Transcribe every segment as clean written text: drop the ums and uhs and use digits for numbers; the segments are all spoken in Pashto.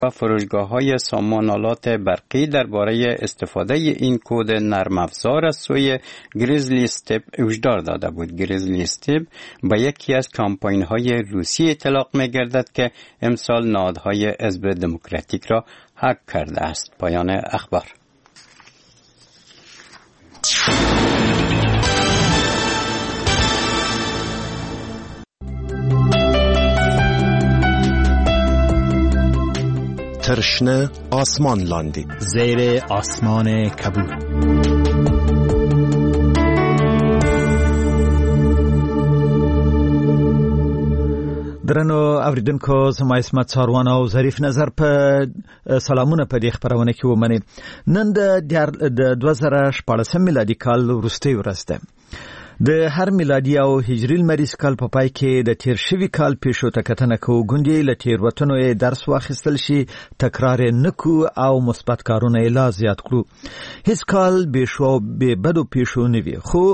و فروشگاه‌های سامانالات برقی درباره استفاده این کد نرم افزار از سوی گریزلی استپ هشدار داده بود. گریزلی استپ به یکی از کمپاین‌های روسی اطلاق می‌گردد که امسال نهادهای حزب دموکراتیک را هک کرده است. پایان اخبار. ترشنه آسمان لاندی زیر آسمان کبود. درنو اوریدونکو زما اسمت ساروان او ظریف نظر په سلامونه په دې خبرونه کې ومني. نن د 2014 میلادي کال وروستۍ ورځ ده. د هر میلادي او هجري لمریز کال په پای کې د تیر شوي کال پیښو ته کتنه کوو. ګوندې له تېروتنو یې درس واخیستل شي، تکرار یې نه کړو او مثبت کارونه یې لا زیات کړو. هیڅ کال بې شو او بې بدو پیښو نه وي، خو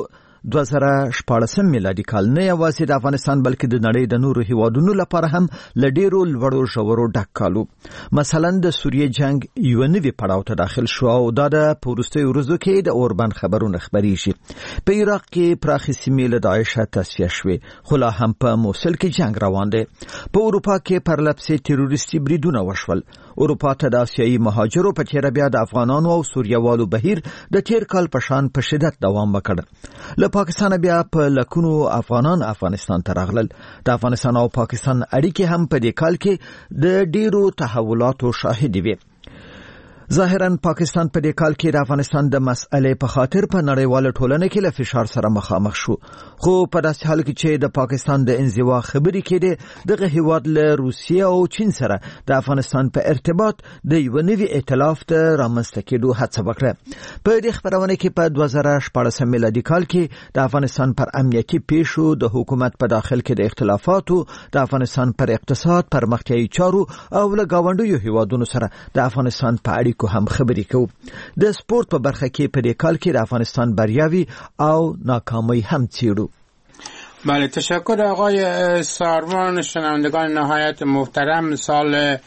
2014 میلادي کال نه یوازې د افغانستان بلکې د نړۍ د نورو هیوادونو لپاره هم له ډیرو لوړو ژورو ډک کالو. مثلا د سوریې جنگ یو نوي پړاو ته داخل شو او دا د وروستیو ورځو کې د اوربند خبرونه خبرېږي. په عراق کې پراخې سیمې له داعش تصفیه شوې، خو لا هم په موصل کې جنگ روان دی. په اروپا کې پرلپسې تروریستي بریدونه وشول. اروپا ته د آسیایي مهاجرو په تېره بیا د افغانانو او سوریوالو بهیر د تیر کال په شان په شدت دوام وکړ. له پاکستان بیا په لکونو افغانان افغانستان ته راغلل. د افغانستان او پاکستان اړیکې هم په دې کال کې د ډیرو تحولاتو شاهد وي. ظاهرا پاکستان په دې کال کې د افغانستان د مسئلې په خاطر په نړیواله ټولنه کې له فشار سره مخامخ شو، خو په داسې حال کې چې د پاکستان د انزوا خبرې کېده، دغه هیواد له روسیې او چین سره د افغانستان په ارتباط د یو نوي ائتلاف ته رامنځته کېدو هڅه وکړه. په دې خبرونه کې په 2014 میلادي کال کې د افغانستان پر امنیتي پیښو، د حکومت په داخل کې د اختلافاتو، د افغانستان پر اقتصاد، پرمختیایي چارو او له گاونډیو هیوادونو سره د افغانستان په اړیکو هم خبرې کوو. د سپورت په برخه کې په دې کال کې د افغانستان بریاوي او ناکامۍ هم څیړو. بله، تشکر آقای ساروان. شنوندگان نهایت محترم، سال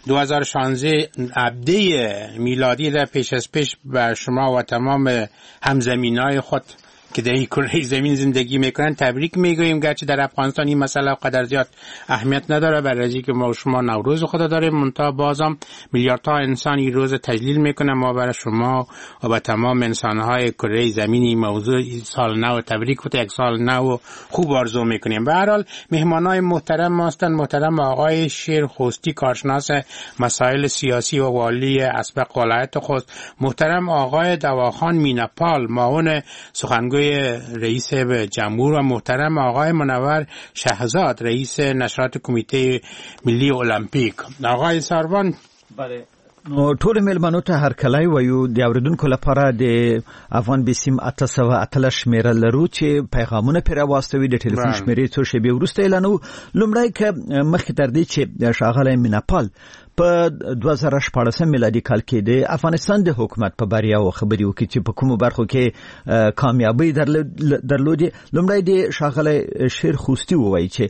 2016 عبده میلادی در پیش از پیش بر شما و تمام همزمینای خود که در این کره زمین زندگی میکنن تبریک میگوییم. گرچه در افغانستان این مسئله قدر زیاد اهمیت نداره، برای که ما شما نوروز خود داریم، منتها بازم میلیاردها انسان این روز تجلیل میکنن. ما برای شما و به تمام انسانهای کره زمین این موضوع سال نو تبریک و یک سال نو خوب آرزو میکنیم. به هر حال مهمانای محترم هستند. محترم آقای شیر خوستی، کارشناس مسائل سیاسی و والی اسبق ولایت خوست. محترم آقای دواخان مینپال، معاون سخنگوی رئیس جمهور، و محترم آقای منور شهزاد، رئیس نشرات کمیته ملی المپیک. آقای ساروان، بله، نو ټول ملمنو ته هر کله وایو د اوریدونکو لپاره د افغان بسیم 888 شمیره لرو چې پیغامونه پر واستوي. د ټلیفون شمیرې څو شیبې وروسته اعلانو. لومړی که مخکې تر دې چې ښاغلی مینپال په 2014 میلادي کال کې د افغانستان د حکومت په بریاو خبرې وکړي چې په کومو برخو کې کامیابی درلودې، لومړی د ښاغلی شیر خوستی ووایي چې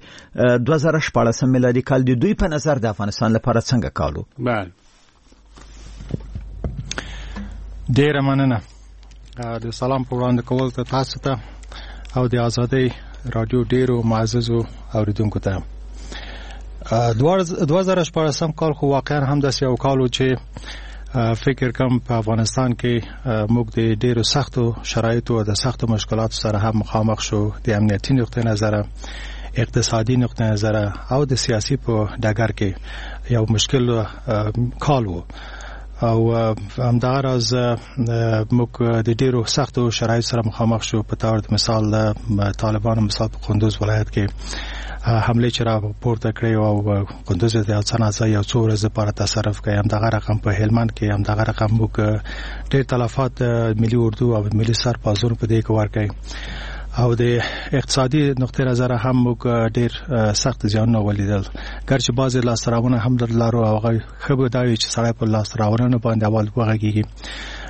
2014 میلادي کال د دوی په نظر د افغانستان لپاره څنګه کالو. بله، ډیره مننه. د سلام په وړاندې کول ته تاسو ته او د آزادۍ رادیو ډیرو معززو اوریدونکو ته. 2014 کال خو واقعا هم داسې یو کال و چې فکر کوم په افغانستان کې موږ د ډیرو سختو شرایطو او د سختو مشکلاتو سره هم مخامخ شو. د امنیتي نقطې نظره، اقتصادي نقطې نظره او د سیاسي په ډګر کې یو مشکل کال و. او همدغه راز موږ د ډیرو سختو شرایطو سره مخامخ شو. په تور د مثال طالبانو مثال په قندوز ولایت کې حمله چې را پورته کړې او قندوز د څنګه یو څو ورځې لپاره تصرف کړي. همدغه رقم په هلمند کې همدغه رقم موږ ډېر تلفات ملي اردو او ملي سربازانو په دې کې ورکړي. او د اقتصادي نقطې نظر هم موږ ډېر سخت زیانونه ولیدل. ګرچې بعضې لاسته راوړنې هم لرو او هغه ښه به دا وي چې سړی په لاسته راوړنو باندې اول وغږېږي.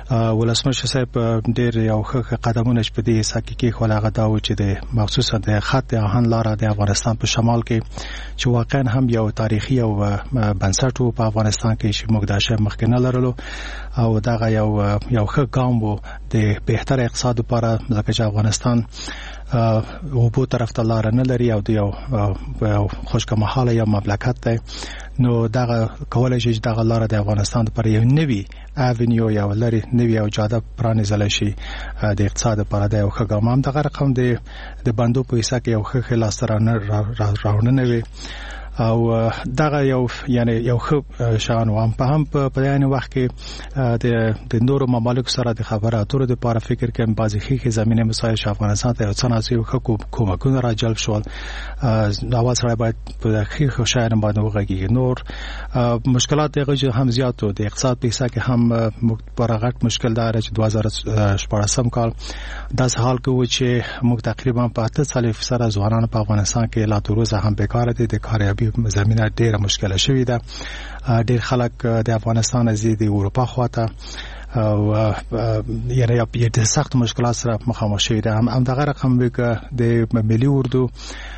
ولسمشر صاحب ډېر یو ښه قدمونه چې په دې حصه کې خلاغه دا و چې د مخصوصا د خط آهن لاره د افغانستان په شمال کې چې واقعا هم یو تاریخي او بنسټ په افغانستان کې چې موږ دا شی مخکې نه لرلو او دا یو ښه ګام و د بهتر اقتصاد لپاره ځکه چې افغانستان او په طرف ته لار نه لري او د یو خوشکه محاله یا مملکت دی نو دا کولای شي چې دا لار د افغانستان لپاره یو نوی اوینیو یا ولري نوی او جاده پرانیزل شي د اقتصاد لپاره د یو ښه ګام هم دغه رقم د بندو په حصہ کې یو ښه خلاص راوړنه وي او دغه یو یعنی یو ښه شان و هم په بیان وخت کې د نورو ممالک سره د خبرو اترو لپاره فکر کوم بعضی خې زمينه مسایل افغانستان ته څنګه کومکونه را جلب شول نو سره باید په خې شایر باندې وغږیږي نور مشکلات دغه هم زیات و د اقتصاد په حصہ کې هم پرغټ مشکل دار چې 2014 کال داس حال کې و چې موږ تقریبا په 8% ځوانان په افغانستان کې لا تر اوسه هم بیکاره دي د کاریابي زمينه ډیره مشکله شوې ده ډیر خلک د افغانستان از د اروپا خواته او یعنی د سخت مشکلات سره مخامخ شوې ده هم دغه رقم د ملي اردو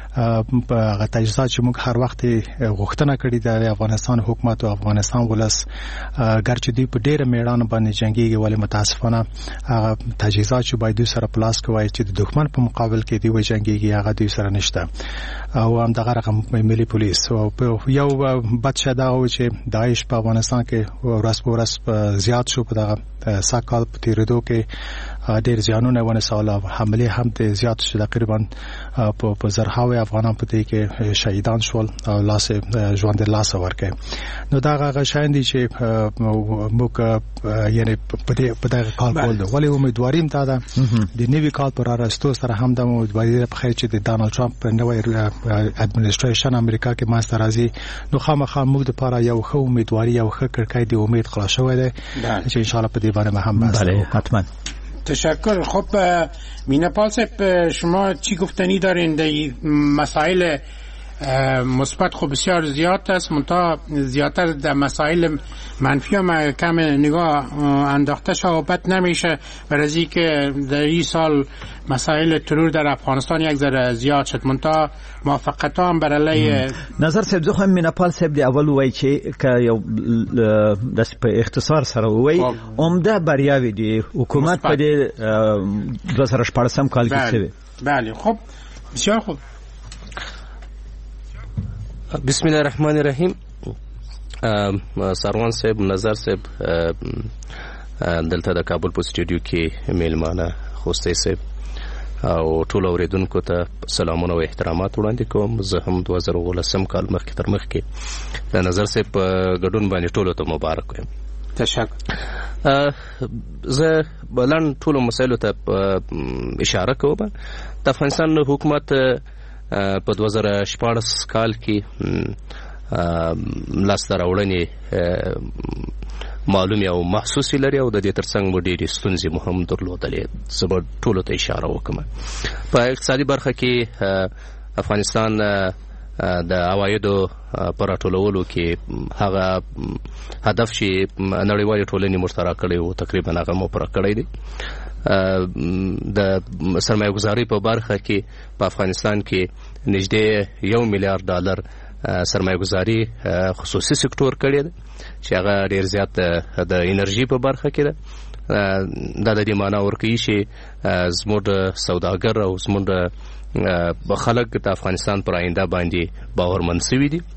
په تجهیزات چې موږ هر وخت غوښتنه کړې ده د افغانستان حکومت او افغانستان ولس ګرچې دوی په ډیره میړانه باندې جنگيږي ولی متاسفانه هغه تجهیزات چې باید دوی سره پلاس کوي چې د دښمن په مقابل کې دی جنگيږي هغه دوی سره نشته او هم دغه رقم ملي پولیس او یو بد شدا و چې داعش په افغانستان کې ورځ په ورځ زیات شو په دغه ساکال په تیریدو کې ډیر ځانونه ونه سوال حمله هم ته زیات شو تقریبا په زرهاوی افغانان په دې کې شهیدان شول او لاس ژوند لاس ورکه نو دا هغه شاین دي چې موږ یعنی په دغه کال کول ولی امیدواریم تا ده د نوی کال پر راستو سره هم د امیدواري په خیر چې د ډانلډ ټرمپ نوې اډمنستریشن امریکا کې ماستر راځي نو خامخا موږ د لپاره یو ښه امیدواري یو ښه کړکۍ د امید خلاص شوی دی چې ان شاء الله په دې باندې هم بله حتما تشکر. خب میناپال صاحب شما چی گفتنی دارین در مسائل مثبت خب بسیار زیاد است منتها زیادتر در مسائل منفی هم کم نگاه انداخته شد نمیشه برای که در این سال مسائل ترور در افغانستان یک ذره زیاد شد منتها موافقت هم برای نظر صاحب زه خو میناپال صاحب دی اول وای چې یو د اختصار سره وای عمده بریاوی دی حکومت په 2014 کال کې شوی. بله خب بسیار خوب. بسم الله الرحمن الرحیم. سروان صاحب نظر صاحب دلته د کابل په سټوډیو کې میلمانه خوستی صاحب او ټول اوریدونکو ته سلامونه او احترامات وړاندې کوم. زه هم 2013 کال مخکې تر مخکې د نظر صاحب ګډون باندې ټولو ته مبارک وایم. تشکر. زه بلند ټولو مسایلو ته اشاره کوم. د افغانستان حکومت په 2014 کال کې لاسته راوړنې معلومه او محسوسې لري او د دې ترڅنګ مو ډېرې ستونزې مو هم درلودلې. زه به ټولو ته اشاره وکړم. په اقتصادي برخه کې افغانستان د عوایدو پر راټولولو کې هغه هدف چې نړیوالې ټولنې مشترک کړی و تقریبا هغه مو پوره کړی دی. د سرمایه گذاری په برخه کې په افغانستان کې نږدې $1 میلیارډ سرمایه گذاری خصوصي سکتور کړی دی چې هغه ډیر زیات د انرژي په برخه کې ده. دا د دې معنی ورکوي چې زموږ سوداګر او زموږ خلک د افغانستان پر آینده باندې باورمن شوي دي.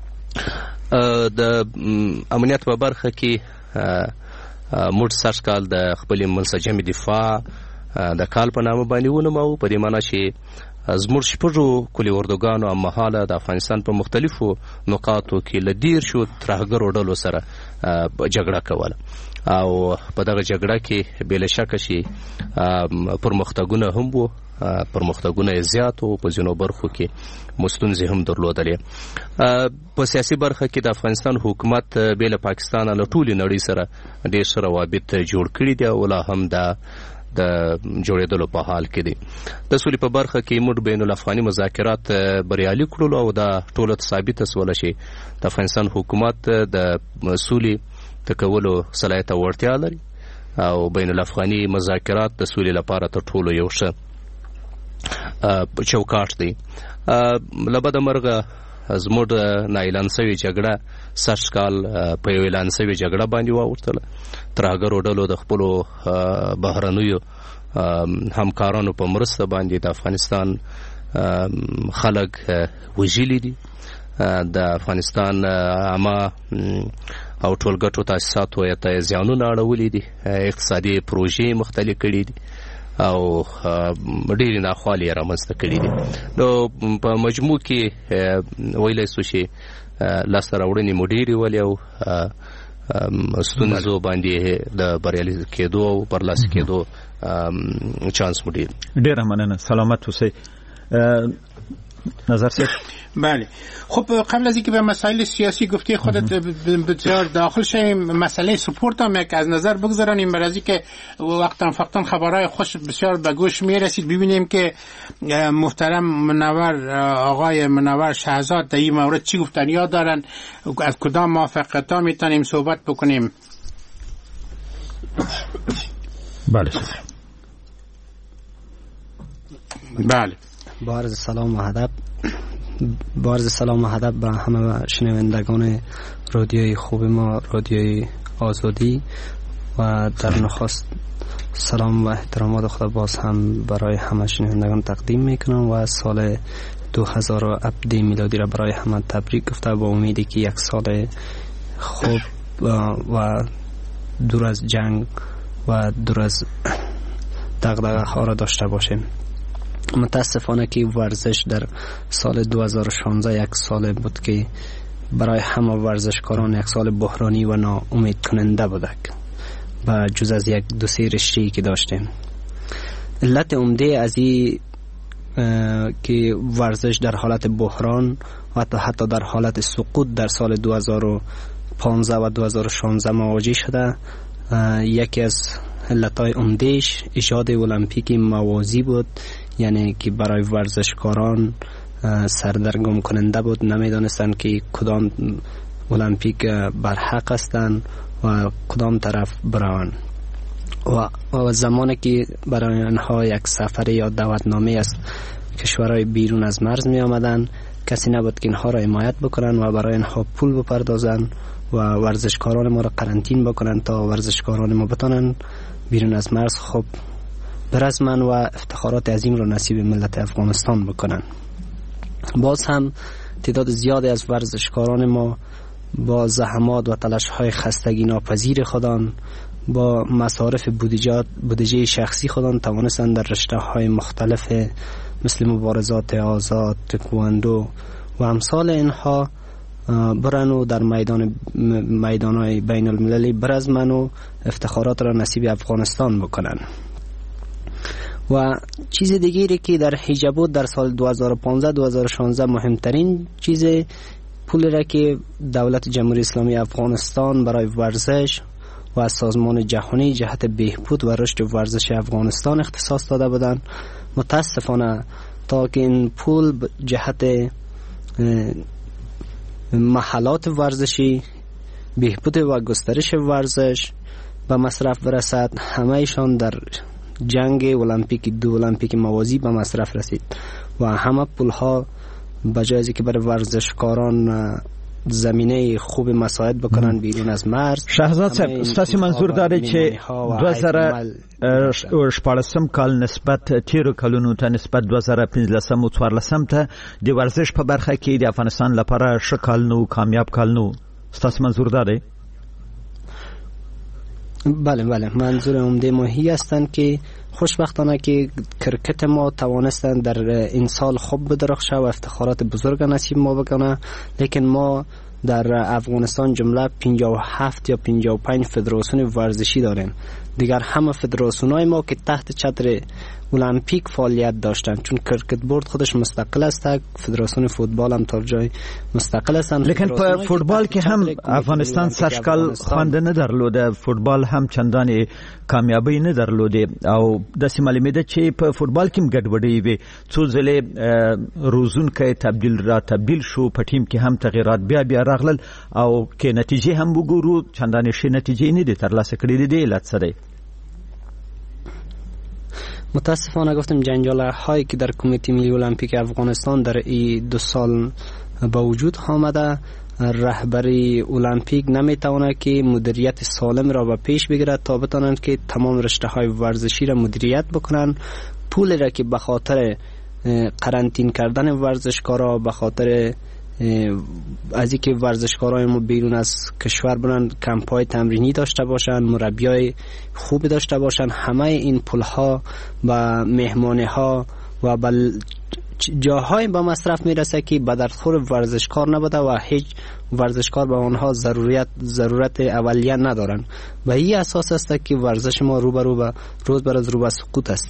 د امنیت په برخه کې موږ سږ کال د خپل منسجم دفاع د کال په نامه باندې ونومو په دې معنی چې زموږ شپږو کلي اردوګانو هم مهاله د افغانستان په مختلفو نقاطو کې له 10 ترهګرو ډلو سره جګړه کوله او په دغه جګړه کې بل شک شي پرمختګونه هم وو پرمختګونه زیات او په ځینو برخو کې مستونزې هم درلودلې. په سیاسي برخه کې د افغانستان حکومت بل پاکستان له ټولې نړۍ سره ډېر سره روابط جوړ کړي دي او لا هم د جوړېدلو په حال کې دي. د سولې په برخه کې موږ بین الافغاني مذاکرات بریالي کړل او دا ټول ثابت سول شي د افغانستان حکومت د سولې تکولو صلاحیت او وړتیا لري. او بین الافغاني مذاکرات د سولې لپاره تر ټولو یو ښه چوکاټ دی. لبد مرغه زموږ نه اعلان شوې جګړه سږ کال په یو اعلان شوې جګړه باندې واوښتله. ترهګرو ډلو د خپلو بهرنیو همکارانو په مرسته باندې د افغانستان خلک وژلي دي. د افغانستان عامه او ټولګټو تاسیساتو ته زیانونه اړولي دي، اقتصادي پروژې مختلف کړي دي او ډېرې ناخوالې یې رامنځته کړي دي. نو په مجموع کې ویلی سو چې لاسته راوړنې مو ډېرې ولې او ستونزو باندې د بریالي کېدو او برلاسي کېدو چانس مو ډېر. ډېره مننه، سلامت اوسئ. نظر صاحب. بله، خب قبل از اینکه به مسائل سیاسی گفته خودت بسیار داخل شیم، مسئله سپورت هم یک از نظر بگذاریم، برای اینکه وقتا فقطا خبرهای خوش بسیار به گوش میرسید. ببینیم که محترم منور آقای منور شهزاد در این مورد چی گفتن یا دارن، از کدام موافقت‌ها میتونیم صحبت بکنیم. بله بله. با عرض سلام و ادب به همه شنوندگان رادیوی خوب ما، رادیوی آزادی، و در نخست سلام و احترامات خدا باز هم برای همه شنوندگان تقدیم میکنم و سال 2017 میلادی را برای همه تبریک گفته با امیدی که یک سال خوب و دور از جنگ و دور از دغدغه ها را داشته باشیم. متاسفانه که ورزش در سال 2016 یک سال بود که برای همه ورزشکاران یک سال بحرانی و ناامید کننده بود و جز از یک دو سه رشته‌ای که داشتیم. علت عمده از این که ورزش در حالت بحران و حتی در حالت سقوط در سال 2015 و 2016 مواجه شده، یکی از علتهای عمدهش ایجاد المپیک موازی بود، یعنی که برای ورزشکاران سردرگم کننده بود، نمیدانستند که کدام المپیک برحق هستند و کدام طرف بروند و زمانی که برای آنها یک سفر یا دعوتنامه از کشورهای بیرون از مرز می آمدند، کسی نبود که اینها را حمایت بکنند و برای آنها پول بپردازند و ورزشکاران ما را قرنطین بکنند تا ورزشکاران ما بتانند بیرون از مرز خب برزمن و افتخارات عظیم را نصیب ملت افغانستان بکنند. باز هم تعداد زیادی از ورزشکاران ما با زحمات و تلاش‌های خستگی ناپذیر خودان، با مصارف بودجه شخصی خودان توانستند در رشته‌های مختلف مثل مبارزات آزاد، تکواندو و امثال اینها برن و در میدان‌های بین المللی برزمن و افتخارات را نصیب افغانستان بکنن. و چیز دیگری که در حیجه بود در سال 2015-2016 مهمترین چیز پول را که دولت جمهوری اسلامی افغانستان برای ورزش و از سازمان جهانی جهت بهبود و رشد ورزش افغانستان اختصاص داده بودند. متاسفانه تا که این پول جهت محلات ورزشی، بهبود و گسترش ورزش به مصرف برسد، همه ایشان در جنگ دو المپیک موازی به مصرف رسید و همه پولها بجای از که برای ورزشکاران زمینه خوب مساعد بکنن بیرون از مرز. شهزاد صاحب، ستاسو منظور داره چې 2014 کال نسبت تیرو کلونو ته نسبت 2015 او 14 ته د ورزش په برخه کې د افغانستان لپاره ښه کال نو، کامیاب کال نو. ستاسو منظور داره؟ بله، منظور عمده ما هی هستند که خوشبختانه که کرکت ما توانستند در این سال خوب بدرخشه و افتخارات بزرگ نصیب ما بکنه، لیکن ما در افغانستان جمله 57 یا 55 فدراسیون ورزشی داریم. دیگر همه فدراسیون‌های ما که تحت چتر المپیک فعالیت داشتند، چون کرکت بورد خودش مستقل است، فدراسیون فوتبال هم تا جای مستقل هستند. لیکن په فوتبال کې هم افغانستان سرشکل خوانده نه درلوده، فوتبال هم چندان کامیابی نه درلوده او داسې معلومه ده چې په فوتبال کې هم ګډوډي وي. څو ځله روزونکي تبدیل شو، په ټیم کې هم تغیرات بیا راغلل او کې نتیجې هم وګورو چندان شي نتیجې نه دي ترلاسه کړې دي. علت څه دی؟ متاسفانه گفتم جنجال هایی که در کمیته ملی المپیک افغانستان در این 2 سال به وجود آمده، رهبری المپیک نمیتونه که مدیریت سالم را به پیش بگیرد تا بتونن که تمام رشته های ورزشی را مدیریت بکنن. پول را که به خاطر قرنطین کردن ورزشکارا، به خاطر از اینکه ورزشکارای ما بیرون از کشور برن کمپ‌های تمرینی داشته باشن، مربیای خوبی داشته باشن، همه این پولها و مهمانی‌ها و جاهای به مصرف میرسه که به درخور ورزشکار نبوده و هیچ ورزشکار به آنها ضرورت اولیه ندارن. و این اساس است که ورزش ما روز به روز سقوط است.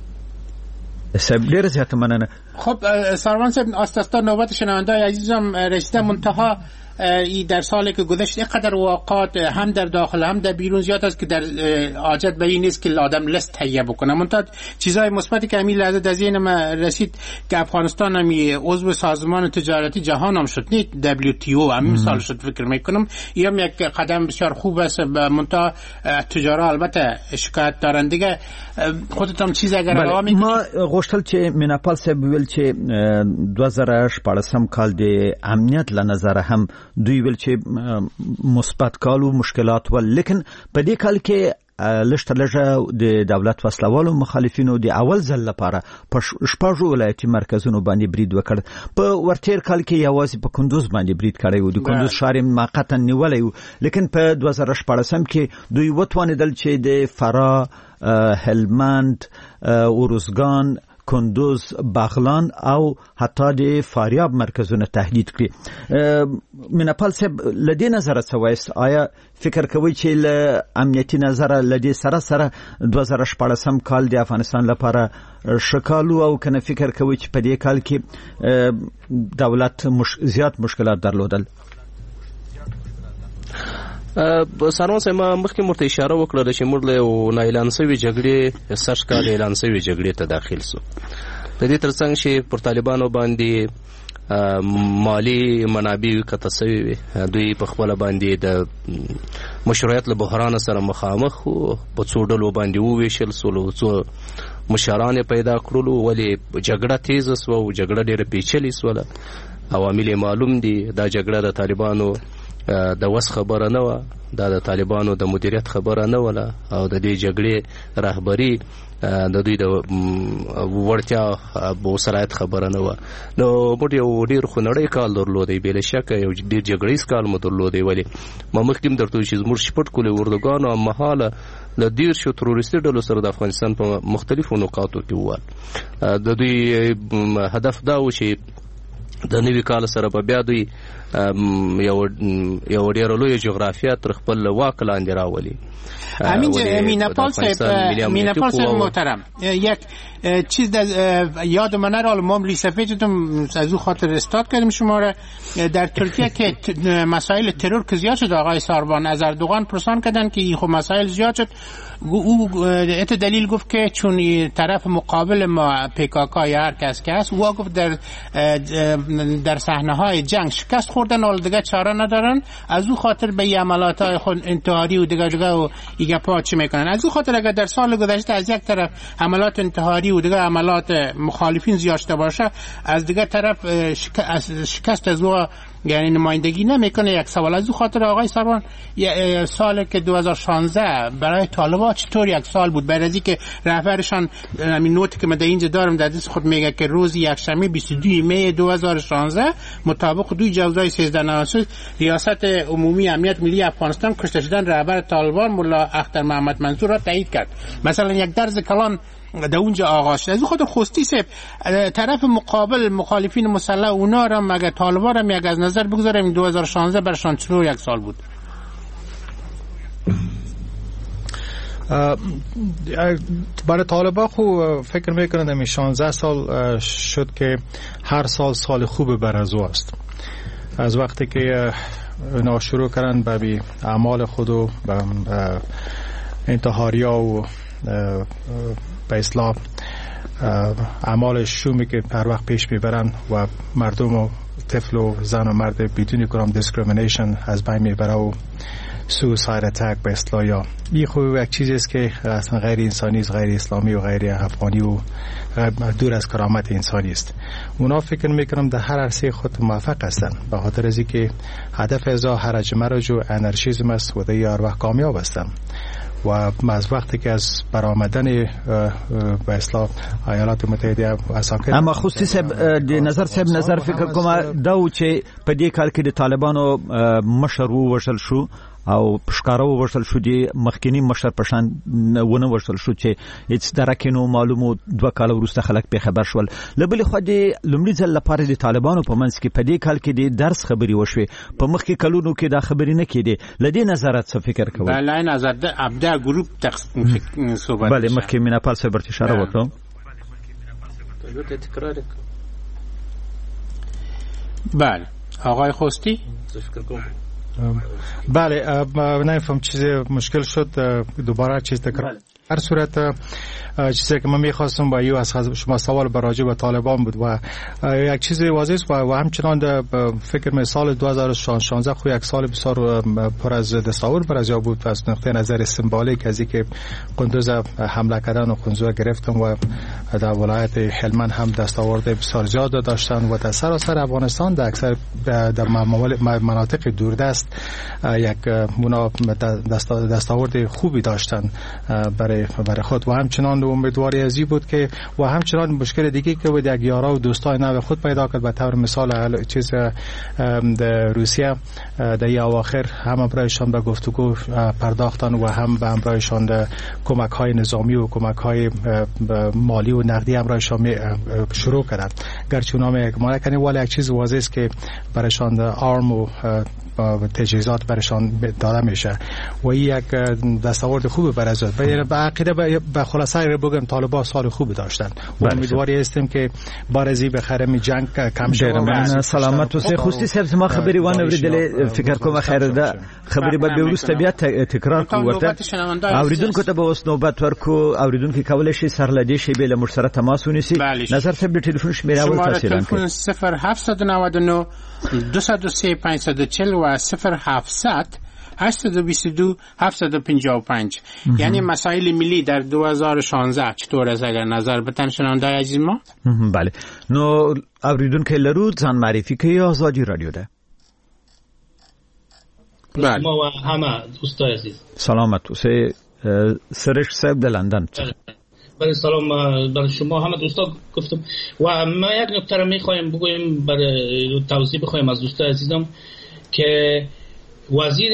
ډیر زیات مننه. خب سروان صاحب، آستاستا نوبت شنونده‌های عزیزم رسیده. منتها در سالی که گذشت اینقدر واقعات هم در داخل هم در بیرون زیاد است که در حاجت به این نیست که آدم لیست تهیه بکنه. منتها چیزای مثبتی که همین لحظه در ذهن من رسید که افغانستان هم عضو سازمان تجارتی جهان هم شد، نه WTO همین سال شد فکر میکنم. این هم یک قدم بسیار خوب است. منتها تجارا البته شکایت دارن دیگه. خودت هم چیز اگر راه میکنی؟ ما غوښتل چې میناپال صاحب ویل چې 2014 کال د امنیت له نظره هم دوی ویل چې مثبت کال او مشکلات ول، لیکن په دې کال کې لږه د دولت وسلوالو مخالفینو د اول ځل لپاره په شپږو ولایتي مرکزونو باندې برید وکړ. په ورتیر کال کې یوازې په کندوز باندې برید کړی و، د کندوز ښار موقتا نیولی و، لیکن په 2014 کې دوی وتوانېدل چې د فرا، هلمند، ارزګان، کندوز، بغلان او حتی د فاریاب مرکزونه تهدید کړي. میناپال صاحب لدې نظر څه وایست؟ آیا فکر کوي چې له امنیتي نظره لدې سره 2014 کال د افغانستان لپاره شکالو او کنه فکر کوي چې په دې کال کې دولت زیات مشکلات درلودل؟ سروان صاحب ما مخکې مرته اشاره وکړه چې موږ له نااعلان شوې جګړې سږ کال اعلان شوې جګړې ته داخل شو. د دې ترڅنګ چې پر طالبانو باندې مالی منابع کته شوي وي، دوی په خپل باندې د مشروعیت له بحران سره مخامخ په څو ډلو باندې وویشل سول، څو مشران پیدا کړلو. ولې جګړه تیزه سوه او جګړه ډېره پیچلې سوله. عوامل معلوم دي. دا جګړه د طالبانو د وس خبره نه و، دا د طالبانو د مدیریت خبره نه وله، او د دې جګړې رهبری د دوی د وړتیا او صلاحیت خبره نه و. نو موږ یو ډېر خونړی کال درلودی، بې له شکه یو ډېر جګړیز کال مو درلودی. ولې ما مخکې هم درته چې زموږ شپږ کلي اردوګانو هممهاله له 10 تروریستي ډلو سره د افغانستان په مختلفو نقاطو کې ووال. د دوی هدف دا و چې د نوي کال سره به بیا دوی یو ډېره لویه جغرافیه تر خپل واک لاندې راولي. میناپال صاحب محترم، یک چیز یاد من را مام لیسفیتم از او خاطر استاد کردیم شما را. در ترکیه که مسائل ترور که زیاد شد، آقای ساروان از اردوغان پرسان کردن که خب مسائل زیاد شد. او ات دلیل گفت که چون طرف مقابل ما PKK یا هر کس که هست، او گفت در صحنه های جنگ شکست خوردن و دیگه چاره ندارن، از او خاطر به عملات های خود انتحاری و دیگه و ایگه پاچی میکنن. از او خاطر اگر در سال گذشته از یک طرف عملات انتحاری و دیگه عملات مخالفین زیاد باشه، از دیگه طرف شکست از او یعنی نمایندگی نمیکنه. یک سوال از او خاطر آقای سروان، سال که 2016 برای طالبان چطور یک سال بود؟ بعد از اینکه رهبرشان همین نوتی که من در اینجا دارم در دست خود میگه که روز یکشنبه 22 می 2016 مطابق دوی جوزای 1393 ریاست عمومی امنیت ملی افغانستان کشته شدن رهبر طالبان ملا اختر محمد منصور را تایید کرد. مثلا یک درز کلان در اونجا آغاز شد. از خود خوستی سب طرف مقابل مخالفین مسلح اونا را مگه طالبان را یک از نظر بگذاریم 2016 برشان چطور یک سال بود؟ برای طالبان خو فکر میکنند این 16 سال شد که هر سال خوب بر از او است. از وقتی که اونا شروع کردن به اعمال خود و به انتحاریا و به اصلاح اعمال شومی که هر وقت پیش میبرن و مردم و طفل و زن و مرد بدون کدام دیسکریمینیشن از بین میبره و سوساید اتک به اصطلاح، یا این خب یک چیزی است که اصلا غیر انسانی است، غیر اسلامی و غیر افغانی و دور از کرامت انسانی است. اونا فکر میکنم در هر عرصه خود موفق هستند، به خاطر از اینکه هدف ازا هرج مرج و انارشیسم است و در هر وقت کامیاب هستند. و از وقتی که از برآمدن به اصطلاح ایالات متحده اساکر، اما خصوصي صاحب د نظر صاحب نظر فکر کوم دا و چې په دې کال کې د طالبانو مشر وشل شو او پښکارو وشل شو، د مخکینی مشر پشان ونه وشل شو چې هیڅ درکینو معلومو 2 کال وروسته خلک په خبر شول. لبل خو د لومړي ځل لپاره د طالبانو په منځ کې په دې کال کې د درس خبري وشوي، په مخکې کلونو کې دا خبري نه کېده. لدې نظرات څه فکر کوي؟ بله نظر د ابدا ګروپ صحبت بله مخکې میناپال صاحب اشاره وکړو. بله آقای خوستی. بله نمیفهم چیزی مشکل شد، دوباره چیز تکرار. هر صورت چیزی که من میخواستم با از شما سوال راجع به طالبان بود و یک چیزی واضح است و همچنان فکر می سال 2016 خو یک سال بسیار پر از دستاورد بر از یا بود از نقطه نظر سمبولیک، از اینکه قندوز حمله کردن و قندوز گرفتن و در ولایت هلمند هم دستاورد بسیار زیاد داشتن و در سراسر افغانستان در اکثر در مناطق دوردست یک دستاورد خوبی داشتن برای خود و همچنان امیدواری ازی بود که و همچنان مشکل دیگه که بود یک یارا و دوستای نو خود پیدا کرد. به طور مثال چیز در روسیه در اواخر هم برایشان به گفتگو پرداختن و هم به همراهشان کمک های نظامی و کمک های مالی و نقدی همراهشان شروع کردند. گرچه اونا میگمان کنیم ولی یک چیز واضح است که برایشان آرم و تجهیزات برایشان داده میشه و این یک دستاورد خوبه برای ازاد. به عقیده به خلاصه رو بگم طالبان سال خوبی داشتن و امیدواری هستیم که بارزی به خرم جنگ کم شه. من سلامت و خوستی صاحب ما خبری وانه وريدل فکر کوم خیر ده خبری به ورسته بیا تکرار کو ورته اوریدونکو ته به اوس نوبت ورکو. اوریدونکو کولای شي سرلدی شي به لمر تماس ونیسي. نظر صاحب د ټلیفون شمیره اول تاسو تلفن 0799 203 540 و 0700 822 755. یعنی مسائل ملی در 2016 چطور است اگر نظر بتن شنونده عزیز ما؟ بله نو اوریدونکو لرو ځان معرفي کوي آزادی رادیو ده. بله ما و همه دوستای عزیز سلامت اوسه. سرش صاحب د لندن. برای سلام برای شما همه دوستا گفتم و ما یک نکته رو میخوایم بگویم برای توضیح بخوایم از دوستای عزیزم که وزیر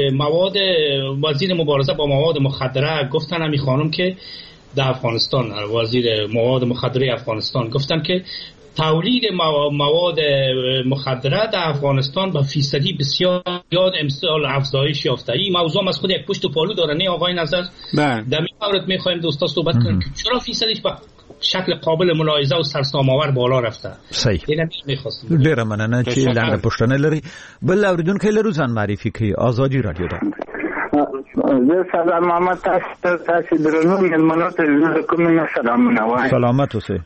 مبارزه با مواد مخدره گفتن همین خانم که در افغانستان، وزیر مواد مخدره افغانستان گفتن که تولید مواد مخدره در افغانستان به فیصدی بسیار زیاد امسال افزایش یافته. این موضوع از خود یک پشت و پالو داره نه آقای نظر؟ در این مورد میخوایم دوستا صحبت کنیم که چرا فیصدیش به شکل قابل ملاحظه و سرسام‌آور بالا رفته. صحیح. ډیره مننه چې لاندې پوښتنه لري. بل اوریدونکو لرو ځان معرفي کوي آزادی رادیو ده. زه سلام محمد تاسو درنو مېلمنو ته کوم سلامونه وایم. سلامت اوسئ.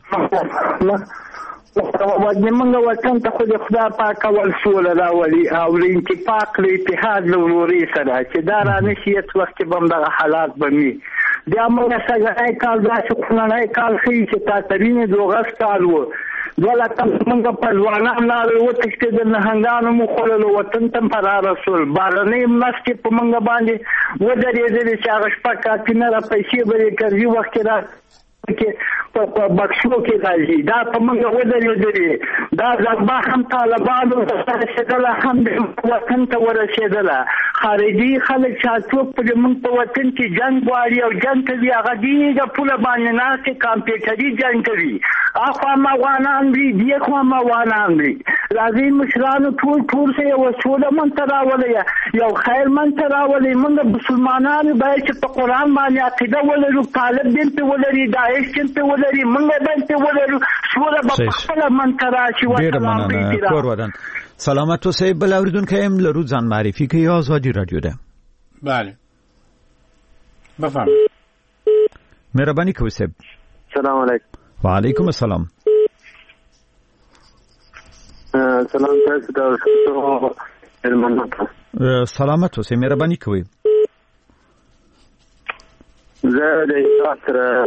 وجمنګ وطن ته خو د خدای پاک اول سول راولي او انتفاق له اتحاد له وروري سره چې دا را نشي هیڅ وخت به دغه حالات بمي. بیا موږ څنګه کال داسې خلنای کال خي چې تاسرینې دوغس کال وو ولکه موږ په ځوانان لاره وتښتې د نهنګانو مو خللو وطن ته فرار رسول بارنې مسکه په موږ باندې ودرېدل چې هغه شپه کاتینه را پیسې به کوي وخت را کې په بکسو کې راځي دا په موږ ودرېدل دا ځبا هم طالبانو سره شدل هم د وطن ته ورسېدل خارجي خلک چاڅوک په موږ په وطن کې جنگ غواړي او جنگ کوي هغه دی د پوله باندې ناسې کمپیوټري جنگ کوي اخوا ما وانان دي خو ما وانان دي راځي مشرانو ټول څه یو سوله من تراولې یو خیر من تراولې موږ مسلمانانو باید چې په قران باندې عقیده ولرو طالب دین په ولري داعش دین په ولري موږ باید ولرو سوله په خپل من تراشي وته. سلامت اوسئ. بل اوریدونکو هم لرو ځان معرفي کوي آزادی رادیو ده. بله بفرمایئ. مهرباني کوئ صاحب. سلام علیکم. وعلیکم السلام. سلام تاسو ته سلامت اوسئ، مهرباني کوئ. زه د اطلاعات سره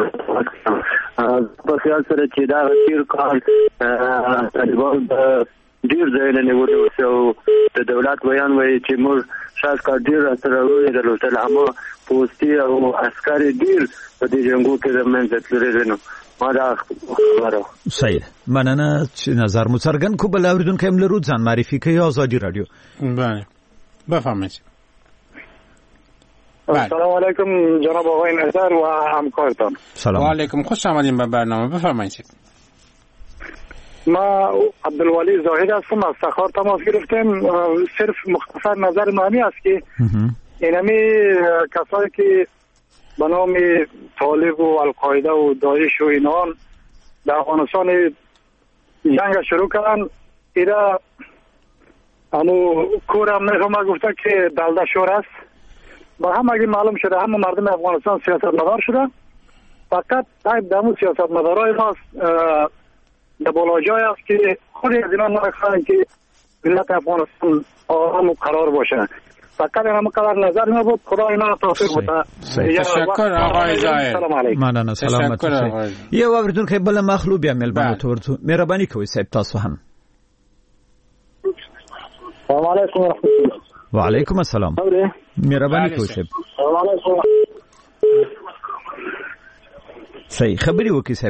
په خیال سره چې دا تیر کال طالبان ډیر ځایونه نیولي اوس او د دولت بیان وایي چې موږ شاید کار ډیر سره ورسېدل، اما پوستي او عسکر ډیر په دې جنګو کې د منځ تللي نو ما دا خبره. صحیح، مننه چې نظر مو څرګند کو. بل اوریدونکو هم لرو، ځان معرفي کوي. آزادی رادیو. بله بفرمایید. السلام علیکم جناب آقای نظر و همکارتان. سلام. و علیکم، خوش آمدین به برنامه. بفرمایید. ما عبدالولی زاهد هستم، از سخار تماس گرفتیم. صرف مختصر نظر معنی است که اینمی کسایی که به نام طالب و القاعده و داعش و اینان در افغانستان جنگ شروع کردن، ایده همو کورم نفهمه گفته که دلده شور است. با هم اگه معلوم شده همه مردم افغانستان سیاست مدار شده، فقط تایب دمو سیاست مدارای ماست در بالا جای است که خود از اینا نمیخواهند که ملت افغانستان آرام و قرار باشه. فقط همه قدر نظر ما بود. خدا اینا توفیق بده. تشکر آقای زاهد. سلام علیکم. مننه. سلامت اوسئ. یو اوریدونکو بل مخلوب یا ملبانو ته ورته مهرباني کوئ صاحب. تاسو هم. سلام علیکم ورحمت الله. وعلیکم السلام. مهرباني کوئ صاحب. سلام علیکم. صحیح خبري وکړئ صاحب.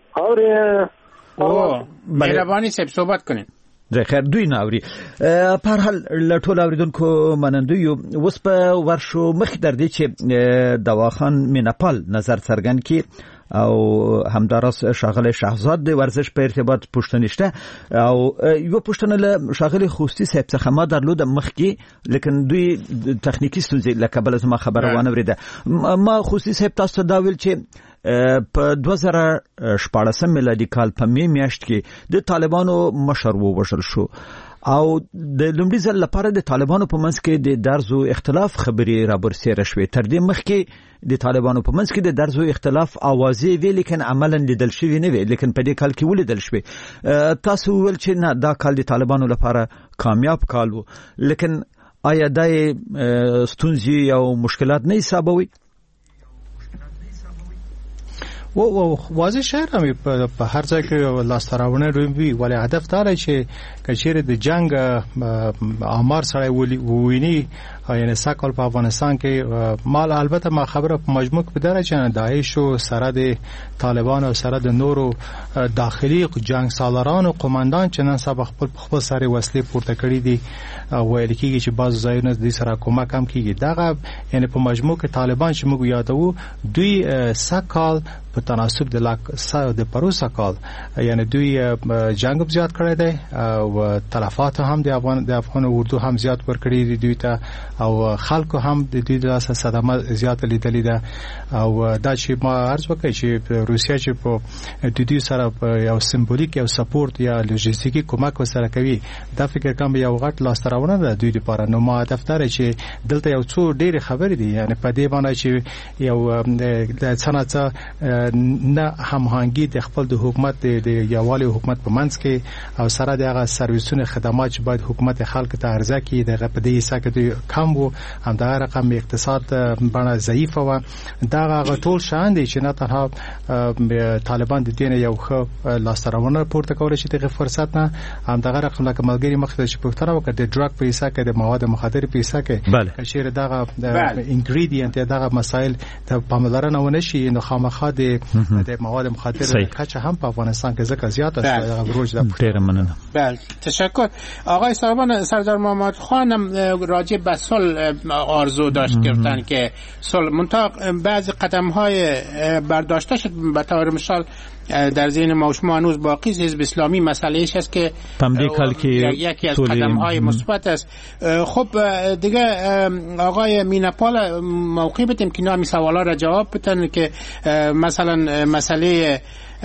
او مهرباني صاحب صحبت کنین. زه خیر دوی نه اوري. په هر حال لټول اوریدونکو منندوی اوس په ورشو مخ در دي چې دواخان مینپال نظر څرګند کی او همداراز شاغله شهزاد د ورزش په ارتباط پوښتنه او یو پوښتنه له شاغله خوستی صاحب څخه ما درلود مخکي، لیکن دوی تخنیکی ستونزې لکه بل زما خبره ونه وریده. ما خوستی صاحب تاسو دا ویل چې په 2014 میلادي کال په میاشت کې د طالبانو مشر ووژل شو او د لومړي ځل لپاره د طالبانو په منځ کې د درز او اختلاف خبري رابرسېره شوې. تر دې مخکې د طالبانو په منځ کې د درز او اختلاف اوازې وی، لیکن عملاً لیدل شوی نه وی، لیکن په دې کال کې ولیدل شوی. تاسو ول چې نه دا کال د طالبانو لپاره کامیاب کال وو، لیکن آیا دای ستونزې او مشکلات نه حسابوي؟ و واضح شهر هم په هر ځای کې لاستراونه روي، ولی هدف دا دی چې کچېره د جنگ آمار سره وویني، یعنی ساکل په افغانستان کې مال البته ما خبره په مجموع کې بدره چې داعش او سره د طالبان او سره د نورو داخلي جنگ سالاران او قومندان چې نن سبا خپل سره وسلې پورته کړې دي او ویل کېږي چې بعض ځایونه د سره کومک هم کیږي. دغه یعنی په مجموع کې طالبان چې موږ یادو دوی ساکل په تناسب د پروسه کال یعنی دوی جنگ زیات کړی دی او تلفات هم د افغان اردو هم زیات ورکړي دي دوی ته او خلکو هم د دوی د صدمه زیات لیدلې ده او دا چې ما عرض وکړ چې روسیا چې په دوی سره یو سمبولیک یو سپورت یا لوجستیکي کومک وسره کوي، دا فکر کوم یو غټ لاستراونه ده دوی لپاره. نو ما هدف دی چې دلته یو څو ډېر خبرې دي، یعنی په دې باندې چې یو د صنعت نه هماهنګي د خپل د حکومت د یووالي حکومت په منځ کې او سره دغه سرویسونه خدمات چې باید حکومت خلک ته عرضه کړي دغه په دې حصہ کې کم وو، هم دا رقم اقتصاد باندې ضعیف و. دغه ټول شان دي چې نه تنها طالبان د دین یو خو لاستراونه پورته کول شي دغه فرصت نه، هم دغه رقم لکه ملګری مخته چې پښتنه وکړه د ډرګ په حصہ کې د مواد مخدر په حصہ کې کشیر دغه انګریډینټ دغه مسائل ته پاملرنه ونه شي، نو خامخا د مواد مخدر کچه هم په افغانستان کې ځکه زیاته شده بروج ده. ډیر مننه. بله تشکر. آقای صاحبان سردار محمد خانم راجع به صلح آرزو داشت گفتن که صلح منطق بعضی قدم‌های برداشته شد، به طور مثال در ذهن ما شما هنوز باقی حزب اسلامی مسئلهش است که یکی از قدم‌های مثبت است. خب دیگه آقای مینپال موقع بدیم که نامی سوالا را جواب بدن که مثلا مسئله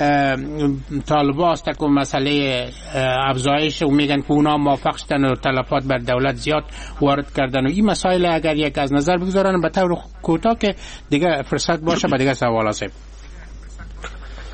طالبا است که مسئله افزایش و میگن که اونا موافق شدن و تلفات بر دولت زیاد وارد کردن و این مسائل اگر یک از نظر بگذارن به طور کوتاه که دیگه فرصت باشه به دیگه سوالا صاحب.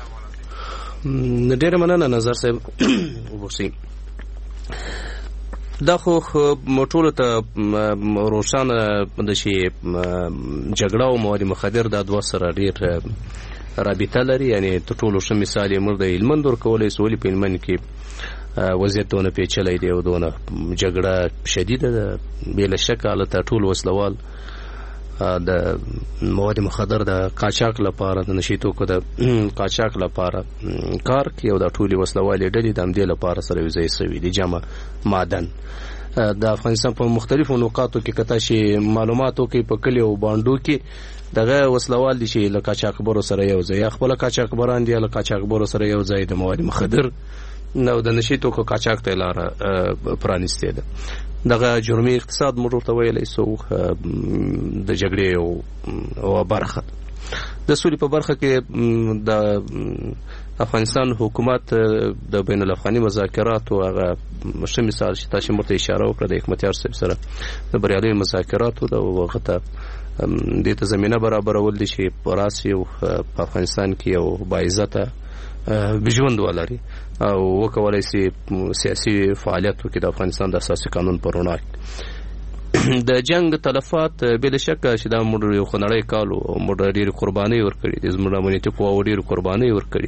ډېر مننه نظر صاحب. وبوسي دا خو ټولو ته روښانه ده چې جګړه او مواد مخدر دا دوه سره ډېر رابطه لري. یعنې تر ټولو ښه مثال یې موږ د هلمند ورکولی سو. ولې په هلمند کې وضعیت دونه پیچلی دی او دونه جګړه شدیده ده. بېله شکه هلته ټول وسلوال د مواد مخدر د قاچاق لپاره د نشي توکو د قاچاق لپاره کار کوي او د ټولې وسلوالې ډلې د همدې لپاره سره یو ځای سوي دي. جمع معدن د افغانستان په مختلفو نقاطو کې که تاسې معلومات وکړئ په کلیو او بانډو کې دغه وسلوال دي چې له قاچاقبرو سره یو ځای یا خپله قاچاقبران دي یا له قاچاقبرو سره یو ځای د مواد مخدر او د نشي توکو قاچاق ته لاره پرانیستې ده. دغه جرمي اقتصاد موږ ورته ویلی سو د جګړې یو برخه. د سولې په برخه کې د افغانستان حکومت د بین الافغاني مذاکراتو هغه ښه مثال چې تاسې موږ ته اشاره وکړه د حکمتیار صاحب سره د بریالیو مذاکراتو د هغه ته دې ته زمینه برابرول دي چې په راسي په افغانستان کې یو باعزته ژوند ولري او وکولای شي سیاسي فعالیت وکړي د افغانستان د اساسي قانون په رڼا کې. د جنگ تلفات بل شک چې دا موږ یو خنړی کالو او موږ ډېر قرباني ورکړي دي. زموږ امنیتي قواو ډېر قرباني ورکړي.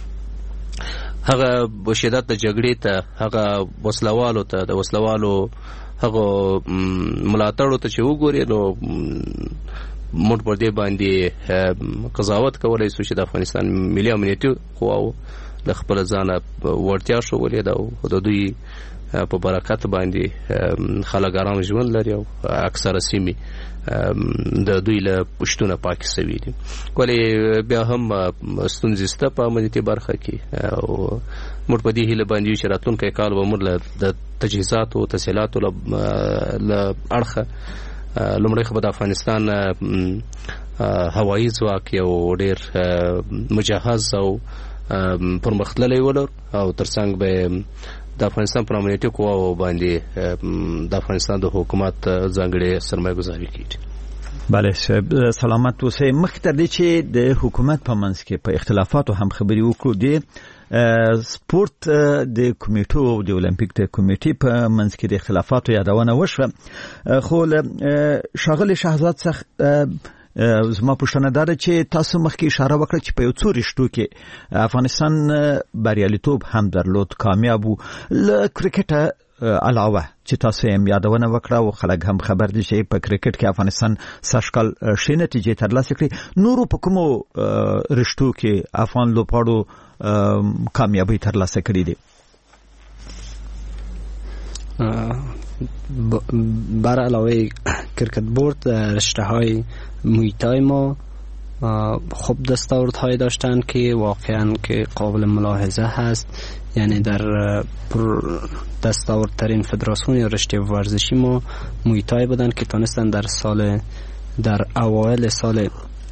هغه بشدت د جګړې ته هغه وسلوالو ته د وسلوالو هغه ملاتړو ته چې وګوري نو موږ پر دې باندې قضاوت کولی سو چې د افغانستان ملي امنیتي قواو د خپل ځانه وړتیا ښودلې ده او د دوی په برکت باندې خلک ارام ژوند لري او اکثره سیمې د دوی له پوښتنه پاکې سوي دي. ولې بیا هم ستونزې شته په امنیتي برخه کې او موږ په دې هیله باندې یو چې راتلونکی کال به موږ د تجهیزاتو او تسهیلاتو له اړخه لومړی خو به د افغانستان هوایي ځواک یو ډېر مجهز او پرمختللی ولر او ترڅنګ به د افغانستان پر امنیتي قواو باندې د افغانستان د حکومت ځانګړې سرمایه گذاري کیږي. بله صاحب سلامت اوسئ. مخکې تر دې چې د حکومت په منځ کې په اختلافاتو هم خبرې وکړو د سپورت د کمیټو او د اولمپیک د کمیټې په منځ کې د اختلافاتو یادونه وشوه. خو ښاغلي شهزاد څخه زما پوښتنه دا ده چې تاسو مخکې اشاره وکړه چې په یو څو رشتو کې افغانستان بریالیتوب هم درلود، کامیاب و. له کرکټه علاوه چې تاسو یې یادونه وکړه او خلک هم خبر دي چې په کرکټ کې افغانستان سږکال ښې نتیجې ترلاسه کړې. نورو په کومو رشتو کې افغان لوبغاړو کامیابی ترلاسه کړې دي؟ بر علاوه کرکت بورد رشته های مویتای ما خب دستاوردهایی داشتن که واقعا که قابل ملاحظه هست. یعنی در دستاوردترین فدراسیون یا رشته ورزشی ما مویتای بودن که تونستن در اوایل سال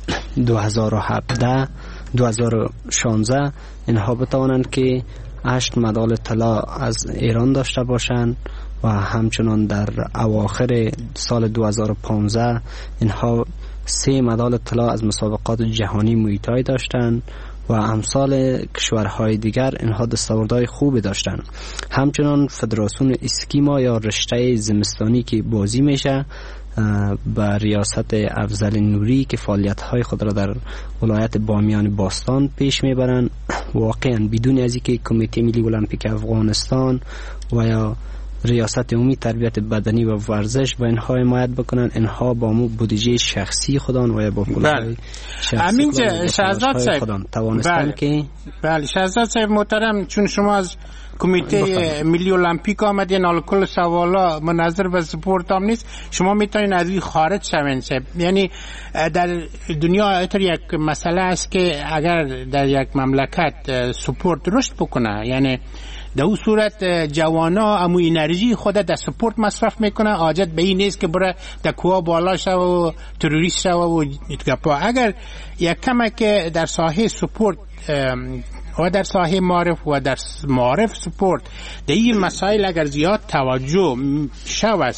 2016 اینها بتوانند که 8 مدال طلا از ایران داشته باشند و همچنان در اواخر سال 2015 اینها 3 مدال طلا از مسابقات جهانی مویتای داشتند و امثال کشورهای دیگر اینها دستاوردهای خوبی داشتند. همچنان فدراسیون اسکیما یا رشته زمستانی که بازی میشه با ریاست افضل نوری که فعالیت‌های خود را در ولایت بامیان باستان پیش میبرند، واقعا بدون از اینکه کمیته ملی المپیک افغانستان و یا ریاست عمومی تربیت بدنی و ورزش و اینها حمایت بکنن، اینها با مو بودجه شخصی خودان و یا با پولهای شخصی خودان توانستن که بله. شهزاد صاحب محترم، چون شما از کمیته ملی المپیک آمدین، الکل سوالا منظر به سپورت هم نیست، شما میتونین از این خارج شوین صاحب. یعنی در دنیا اینطور یک مسئله است که اگر در یک مملکت سپورت رشد بکنه، یعنی در اون صورت جوانا امو انرژی خود در سپورت مصرف میکنه، حاجت به این نیست که بره در کوه بالا شو و تروریست شو و گپا. اگر یک کمک در ساحه سپورت و در ساحه معرف و در معرف سپورت در این مسائل اگر زیاد توجه شود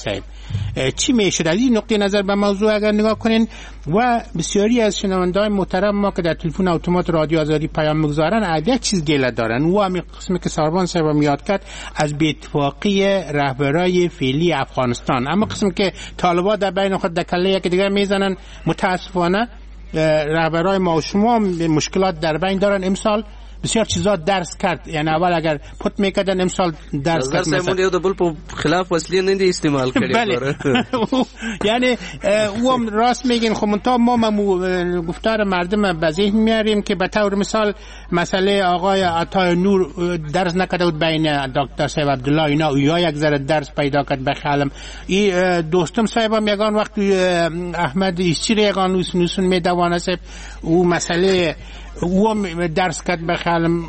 چی میشد؟ از این نقطه نظر به موضوع اگر نگاه کنین و بسیاری از شنونده‌های محترم ما که در تلفن اتومات رادیو آزادی پیام میگذارن یک چیز گله دارن و همین قسمی که ساربان صاحب میاد کرد از بی‌اتفاقی رهبرای فعلی افغانستان. اما قسمی که طالبان در بین خود دکله یک دیگر میزنن، متاسفانه رهبرای ما و شما مشکلات در بین دارن. امسال بسیار چیزا درس کرد، یعنی اول اگر پت میکردن امسال درس کرد مثلا یو د بل په خلاف وسیله نه دی استعمال کړي. بله یعنی او هم راست میگین. خب منتها ما گفتار مردم به ذهن میاریم که به طور مثال مسئله آقای عطای نور درس نکرده بود بین دکتر صاحب عبدالله اینا، یا یک ذره درس پیدا کرد به خیالم. این دوستم صاحب هم یگان وقت احمد ایشچی یگان نوسون میدوانه صاحب او مسئله او درس کرد به خیالم.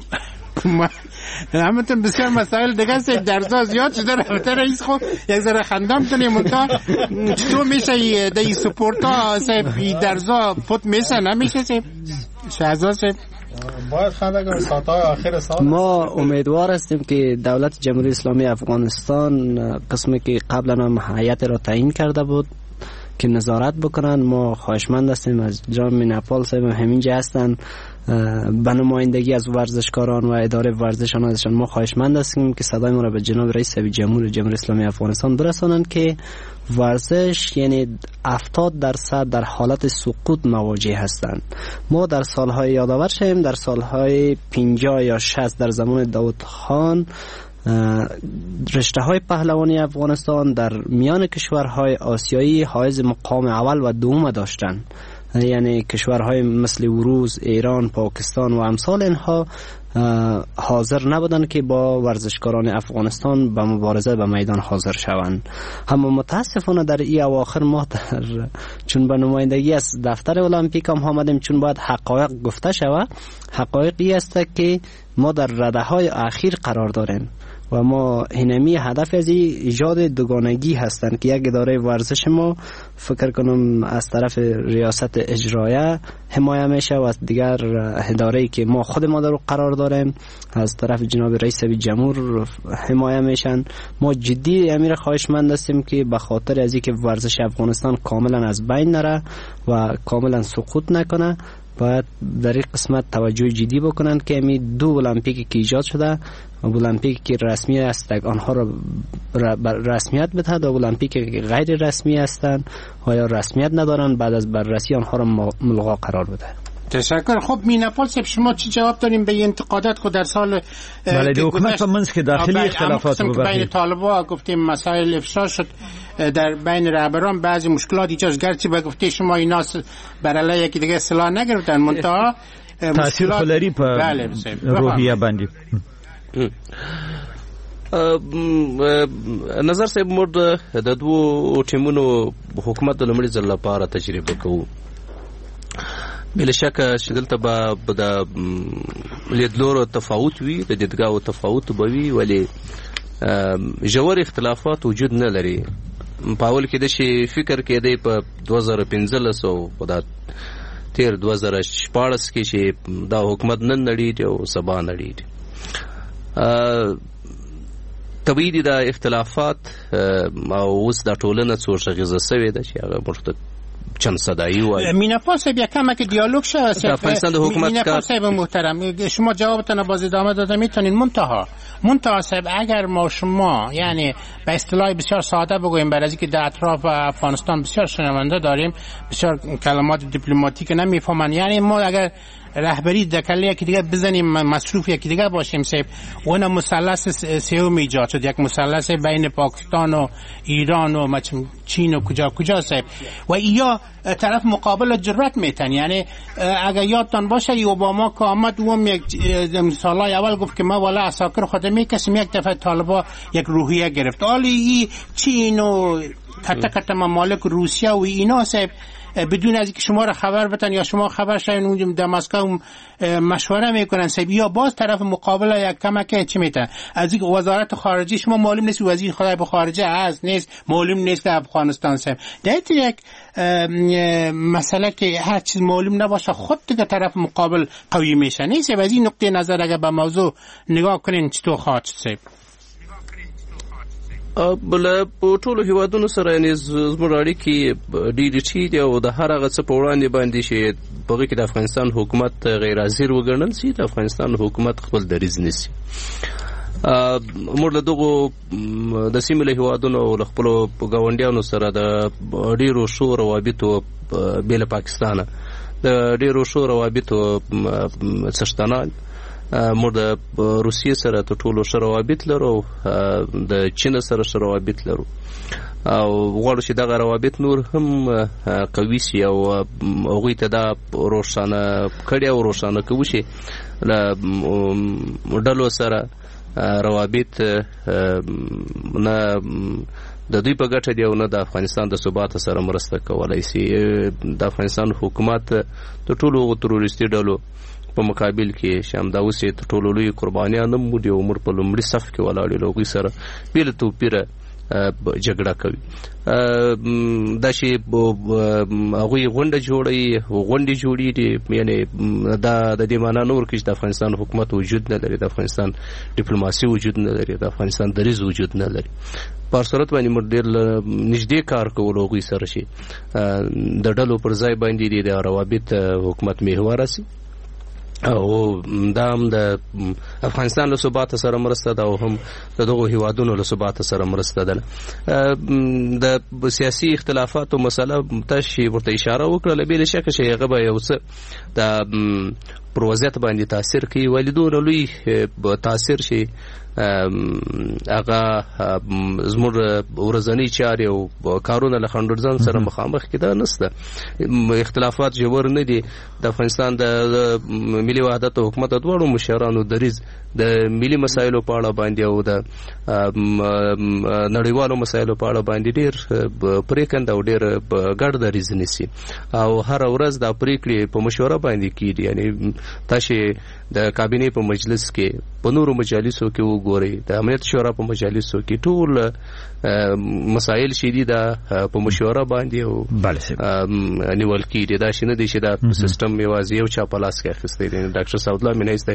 همتون بسیار مسائل دیگه است، درس‌ها زیاد شده رفته رئیس. خب یک ذره خندام کنیم منتها چطور میشه در این سپورتا صاحب این درس‌ها پت میشه نمیشه صاحب شهزاد صاحب؟ باید خنده کنیم ساعت‌های آخر سال. ما امیدوار هستیم که دولت جمهوری اسلامی افغانستان قسمی که قبلا هم هیئت را تعیین کرده بود که نظارت بکنن. ما خواهشمند هستیم از جناب میناپال صاحب همینجا هستن به نمایندگی از ورزشکاران و اداره ورزشان ازشان ما خواهشمند هستیم که صدای ما را به جناب رئیس جمهوری اسلامی افغانستان برسانند که ورزش یعنی 70% در حالت سقوط مواجه هستند. ما در سالهای یادآور شدیم، در سالهای 50 یا 60 در زمان داود خان رشته های پهلوانی افغانستان در میان کشورهای آسیایی حائز مقام اول و دوم داشتند. یعنی کشورهای مثل روس، ایران، پاکستان و امثال اینها حاضر نبودند که با ورزشکاران افغانستان به مبارزه به میدان حاضر شوند. اما متاسفانه در این اواخر ما چون به نمایندگی از دفتر المپیک هم آمدیم، چون باید حقایق گفته شود. حقایقی است که ما در رده‌های اخیر قرار داریم و ما اینمی هدف از ایجاد دوگانگی هستند که یک اداره ورزش ما فکر کنم از طرف ریاست اجرایه حمایه میشه و از دیگر اداره‌ای که ما خود ما در قرار داریم از طرف جناب رئیس جمهور حمایه میشن. ما جدی امیر خواهشمند هستیم که به خاطر از اینکه ورزش افغانستان کاملا از بین نره و کاملا سقوط نکنه باید در این قسمت توجه جدی بکنن که امی دو المپیکی که ایجاد شده المپیکی که رسمی است آنها را رسمیت بده و المپیکی که غیر رسمی هستند و یا رسمیت ندارن بعد از بررسی آنها را ملغا قرار بده. تشکر. خب میناپال صاحب شما چی جواب داریم به این انتقادات که در سال بله حکومت منځ که داخلی اختلافات بین طالبان گفتیم مسائل افشا شد در بین رهبران بعضی مشکلات ایجاد گرچه به گفته شما اینا بر علیه یکی دیگه اصلاح نگرفتن منتها تاثیر خلری په روحیه باندې نظر صاحب موږ د دوو ټیمونو حکومت د لومړي ځل لپاره تجربه کوو. بلا شک چې دلته به د لیدلورو تفاوت وي، د دیدګاو تفاوت به وي، ولی ژور اختلافات وجود نه لري. په اول کې د شي فکر کېدی په 2015 او په دا تیر 2014 کې چې دا حکومت نن نړیږي او سبا نړیږي. طبیعي دي دا اختلافات او اوس دا ټولنه څو شغیزه سوې ده چې هغه مرتد چند صدایی و میناپال صاحب یکم که دیالوگ شد افغانستان حکومت میناپال صاحب محترم شما جوابتون باز ادامه داده میتونین. منتها صاحب اگر ما شما یعنی به اصطلاح بسیار ساده بگوییم برای اینکه در اطراف افغانستان بسیار شنونده داریم بسیار کلمات دیپلماتیک نمیفهمن، یعنی ما اگر رهبری دکله یکی دیگه بزنیم مصروف یکی دیگه باشیم صاحب اون مثلث سوم ایجاد شد، یک مثلث بین پاکستان و ایران و چین و کجا صاحب و یا طرف مقابل جرأت میتن. یعنی اگر یادتان باشه اوباما که آمد و یک سالهای اول گفت که ما والا عساکر خود میکسیم، یک دفعه طالبا یک روحیه گرفت. حالی چین و کتا ممالک روسیه و اینا صاحب بدون از اینکه شما را خبر بدن یا شما خبر شاین در مسکو مشوره میکنن صاحب یا باز طرف مقابل یک کمک چی میتن از این وزارت خارجه شما معلوم نیست وزیر خارجه به خارجه هست نیست معلوم نیست که افغانستان صاحب در یک مسئله که هر چیز معلوم نباشه خود دیگه طرف مقابل قوی میشه نیست. از این نقطه نظر اگر به موضوع نگاه کنین چطور خواهد صاحب؟ بل په ټولو هیوادونو سره یعنی زموږ اړیکې ډېرې ټینګې دي او د هر هغه څه په وړاندې باندې چې په هغې کې د افغانستان حکومت غیر حاضر وګڼل سي د افغانستان حکومت خپل دریځ نیسي. موږ له دغو د سیمې له هیوادونو او له خپلو ګاونډیانو سره د ډېرو ښو روابطو بې له پاکستانه د ډېرو ښو روابطو څښتنان موږ د روسیې سره تر ټولو ښه روابط لرو د چین سره ښه روابط لرو او غواړو چې دغه روابط نور هم قوي سي او هغوی ته دا روښانه کړي او روښانه کوو چې له ډلو سره روابط نه د دوی په ګټه دی او نه د افغانستان د ثبات سره مرسته کولای سي. د افغانستان حکومت د ټولو تروریستي ډلو په مقابل کې چې همدا اوس یې تر ټولو لوی قربانیان هم دي او موږ په لومړي صف کې ولاړ یو له هغوی سره بې له توپیره جګړه کوي. دا چې هغوی غونډې جوړېږي یعنې دا د دې معنا نه ورکوي چې د افغانستان حکومت وجود نه لري د افغانستان ډیپلوماسي وجود نه لري د افغانستان دریځ وجود نه لري. په هر صورت باندې موږ ډېر نږدې کار کوو هغوی سره چې د ډلو پر ځای باندې د روابط حکومت محوره سي او دا هم د افغانستان له ثبات سره مرسته ده او هم د دغو هیوادونو له ثبات سره مرسته ده. د سیاسي اختلافاتو مسله تاسو ورته اشاره وکړه بې له شکه چې هغه به یو څه د پر وضعیت باندې تاثیر کوي ولې دونه لوی تاثیر شي هغه زموږ ورځنی چارې او کارونه له خنډرځان سره مخامخ کېده نسته. اختلافات ژور نه دي. د افغانستان د ملي وحدت او حکومت دواړو مشرانو دریځ د ملي مسایلو په اړه باندې او د نړیوالو مسایلو په اړه باندې ډېر پرېکنده او ډېر ګډ دریځ نیسي او هر ورځ دا پرېکړې په مشوره باندې کېږي. یعنې تاسو د کابینې په مجلس کې په نورو مجالسو کې وګورئ د امنیت شورا په مجالسو کې ټول مسایل چې دي دا په مشوره باندې او نیول کېږي. دا چې نه دی چې دا سیستم یوازې یو چا په لاس کې اخیستی دی. ډاکټر سعدالله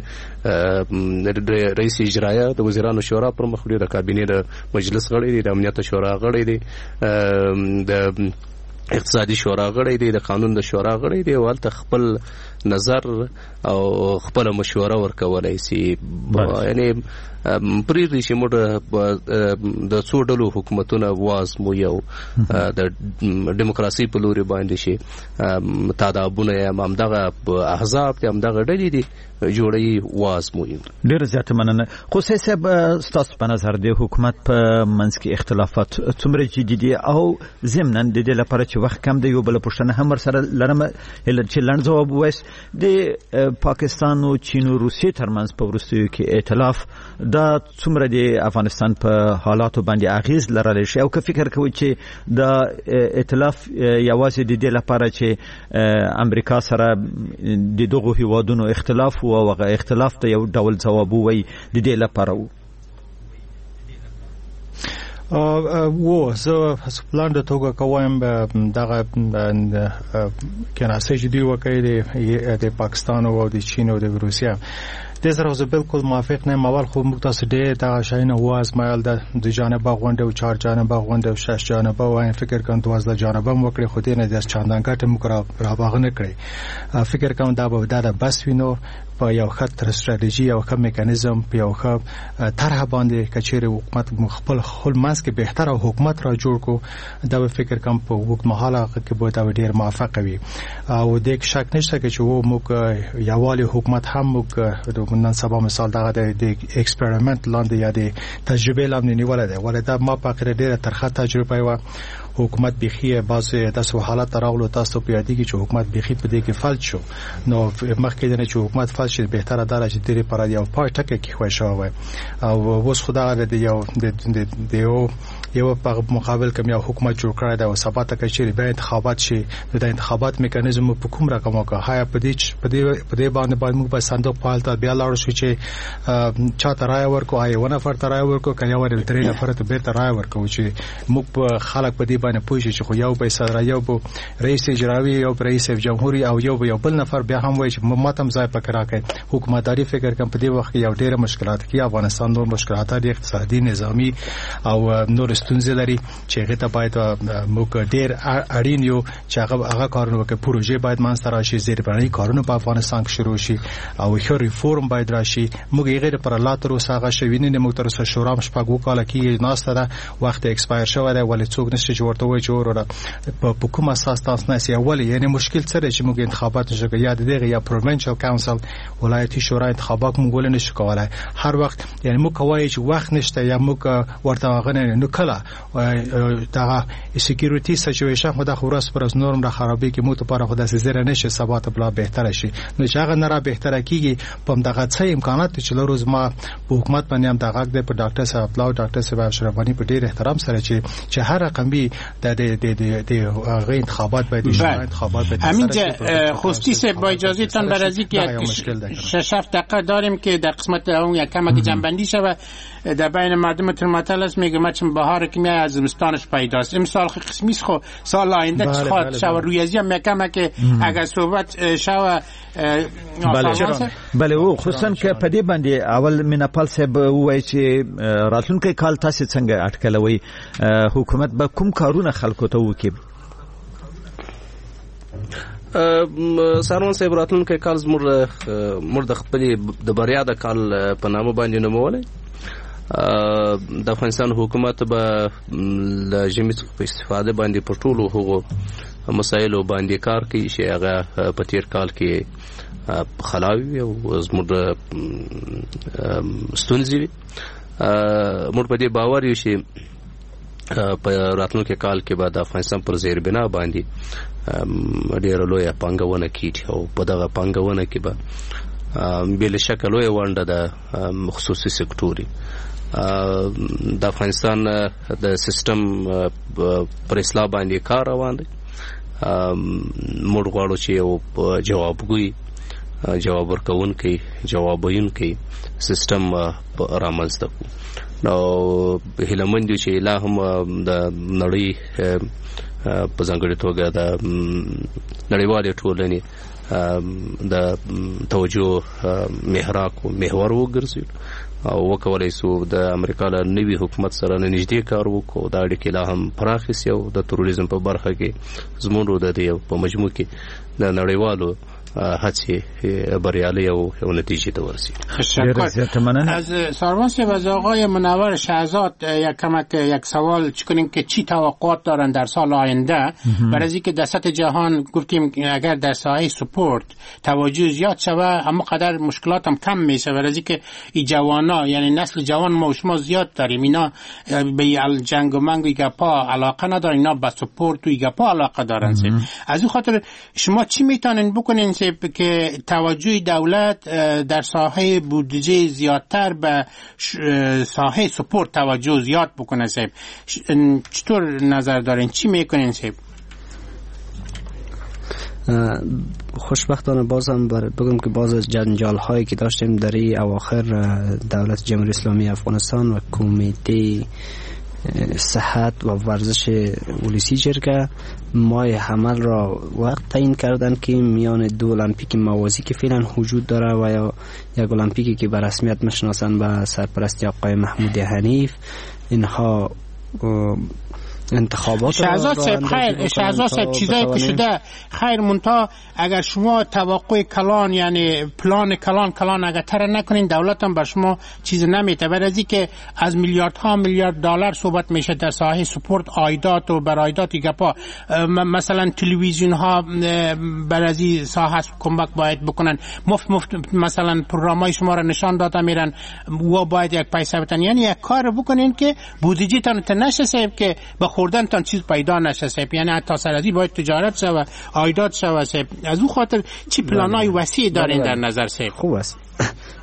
مینیز د رئیس اجرایه د وزیرانو شورا پر مخ د کابینې د مجلس غړی دی د امنیت شورا غړی دی د اقتصادي شورا غړی دی د قانون د شورا غړی دی او هلته خپل نظر او خپل مشوره ورکولای سي. یعنی پریږدي چې موږ د څو ډلو حکومتونه وازمویو د ډیموکراسي په لوري باندې شي تادابونه یې همدغه احزاب دي همدغه ډلې دي جوړوي وازمویو. ډېره زیاته مننه. خصوصي صاحب ستاسو په نظر د حکومت په منځ کې اختلافات څومره جدي دي او ضمناً د دې لپاره چې وخت کم دی یو بله پوښتنه هم ورسره لرم چې لنډ ځواب ووایاست د پاکستان او چین او روسیې ترمنځ په وروستیو کې ائتلاف دا څومره د افغانستان په حالاتو باندې اغیز لرلی شي او که فکر کوئ چې د ائتلاف یوازې د دې لپاره چې امریکا سره د دغو هیوادونو اختلاف او هغه اختلاف ته یو ډول ځواب ووایي د دې لپاره زه پلان د توګه کوم دغه کناسه چې دی وکړي د پاکستان او د چین او د روسیې د زره زه بالکل موافق نه اول خو موږ تاسو ډېر دا شاینه واز مایل د جانبه غونډه او 4 جانبه غونډه او 6 جانبه وای فکر کوم 12 جانبه وکړي خو دې نه د چاندان ګټه موږ را باغنه کړی فکر کوم دا به دا بس وینو په یو خط استراتیژي او کوم میکانیزم په یو خط طرح باندې کچېره حکومت خپل ماس کې بهتر حکومت را جوړ کو دا فکر کوم په وخت مهاله کې به دا ډیر موافق وي او د شک نشته چې و موږ یوالي حکومت هم موږ د نن سبا مثال دغه د ایکسپریمنت لاندې یا د تجربه لاندې نیول دی ولدا ما په خره ډیره ترخه تجربه و حکومت بخیه بعضی داسې حالات راغلو تاسو په یادی کې چې حکومت بخی په دې کې فلج شو نو مخکې نه چې حکومت فلج شي بهتره ده چې ډیره پر یو پای ټکه کې خوښه وي او اوس خدای دې یو د یو یو په مقابل کې یو حکومت جوړ کړی دا او ثبات کوي چې به انتخابات شي د انتخابات میکانیزم په کوم رقم وکړه هایا په دې باندې موږ په صندوق په حالت بیا لاړ شو چې چاته رائے ورکو آی ونه فرت رائے ورکو کله ور درې نفر ته بیرته رائے ورکو چې موږ په خلک په دې باندې پوه شي چې خو یو به صدر یو به رئیس اجرایی یو رئیس جمهوریت او یو بل نفر بیا هم وایي چې ماتم ځای پکې راکړي حکومتداري فکر کوم په دې وخت کې یو ډېر مشکلات کې افغانستان نور مشکلات دي اقتصادي نظامی او نور ستونزې لري چې هغه ته باید موږ ډېر اړین یو چې هغه کارونه وکړي پروژې باید منځ راشي زیربنایی کارونه په افغانستان کې شروع شي او یو ریفورم باید راشي موږ یې غیر پر الله تر اوسه هغه شوینې نه موږ تر اوسه شورا شپږ کال کې ناسته ده وخت ایکسپایر شوی دی ولې څوک نشي چې ورته وایي چې وروره په کوم اساس تاسو نه سي اولی یعنی مشکل سره چې موږ انتخابات نشو کوي یاد دیغه یا پروینشل کونسل ولایتي شورا انتخابات موږ ول نشو کولای هر وخت یعنی موږ کوي چې وخت نشته یا موږ ورته غنه نو کله دا سکیورټي سچويشن خو د خورس پر نورم را خرابې کې موږ ته پر خو د زیره نشه ثبات بلا بهتره شي نو چې هغه نه را بهتره کیږي په دغه څه امکانات چې لروز ما په حکومت باندې هم دغه د ډاکټر صاحب پلاو ډاکټر صاحب اشرفانی په ډیر احترام سره چې هر رقم به د غیر انتخابات باید انتخابات باید همینجا خوستی سه با اجازه تان برازی که 6-7 دقیقه داریم که در قسمت اون یک کمک جنبندی شود در بین مردم ترماتل است میگه ما چون بهار که میای از زمستانش پیداست امسال قسمی است خو سال آینده خواهد شود روی ازی هم میکمه که اگر صحبت شود بله او خصوصا که په دې باندې اول میناپال صاحب وایي چې راتلونکي کال تاسو څنګه اټکلوي حکومت به کوم کارونه خلکو ته وکړي سارون صاحب راتلونکي کال زموږ د خپل د بریا د کال په نامه باندې نومولای د افغانستان حکومت به د ژمي په استفاده باندې په ټولو هغو مسایلو باندې کار کوي چې هغه په تیر کال کې خلاوي او زموږ ستونزې وي موږ په دې باور یو چې په راتلونکي کال کې به د افغانستان پر زیربنا باندې ډېره لویه پانګونه کیږي او په دغه پانګونه کې به بل شکل لویه ونډه د خصوصي سکتوري د افغانستان د سیستم پر اصلاح باندې کار روان دی موږ غواړو چې یو جوابګوی جواب ورکوونکی جوابوونکی سیستم رامنځته کړو نو هیلمن دي چې لا هم د نړۍ په ځانګړي توګه د نړیوالې ټولنې د توجه محراق او محور وګرځي او وکولای سو د امریکا له نوي حکومت سره نږدې کار وکړو دا اړیکې لا هم پراخې سي او د تروریزم په برخه کې زموږ د دې په مجموع کې د نړیوالو هڅې بریالي او نتیجه ته ورسید. از سروان صاحب از آقای منور شهزاد یک سوال چکنیم که چی توقعات دارن در سال آینده برای از اینکه در سطح جهان گفتیم اگر در ساحه سپورت توجه زیاد شود اما قدر مشکلات هم کم میشه برای از اینکه این جوانا یعنی نسل جوان ما و شما زیاد داریم اینا به جنگ و منگ و گپا علاقه ندارن اینا به سپورت و گپا علاقه دارن از این خاطر شما چی میتونین بکنین که توجه دولت در ساحه بودجه زیادتر به ساحه سپورت توجه زیاد بکنه صاحب چطور نظر دارین چی میکنین صاحب؟ خوشبختانه بازم بگم که باز از جنجال هایی که داشتیم در این اواخر دولت جمهوری اسلامی افغانستان و کمیته صحت و ورزش ولسی جرگه ماه حمل را وقت تعیین کردن که میان دو المپیک موازی که فعلا وجود داره و یا یک المپیکی که به رسمیت میشناسن به سرپرستی آقای محمود حنیف اینها انتخابات شهزاد صاحب خیر شهزاد صاحب چیزایی که شده خیر منتها اگر شما توقع کلان یعنی پلان کلان اگر تر نکنین دولت هم بر شما چیز نمیته برای از اینکه از میلیاردها میلیارد دلار صحبت میشه در ساحه سپورت عایدات و بر عایدات گپا مثلا تلویزیون ها برای از این ساحه کمک باید بکنن مفت مثلا پروگرامای شما را نشان داده میرن و باید یک پیسه بدن یعنی یک کار بکنین که بودجه تان نشه که خوردن تان چیز پیدا نشه سپ یعنی حتی سرازی باید تجارت شوه عایدات شوه سپ از اون خاطر چی پلانای وسیع دارین در نظر سپ؟ خوب است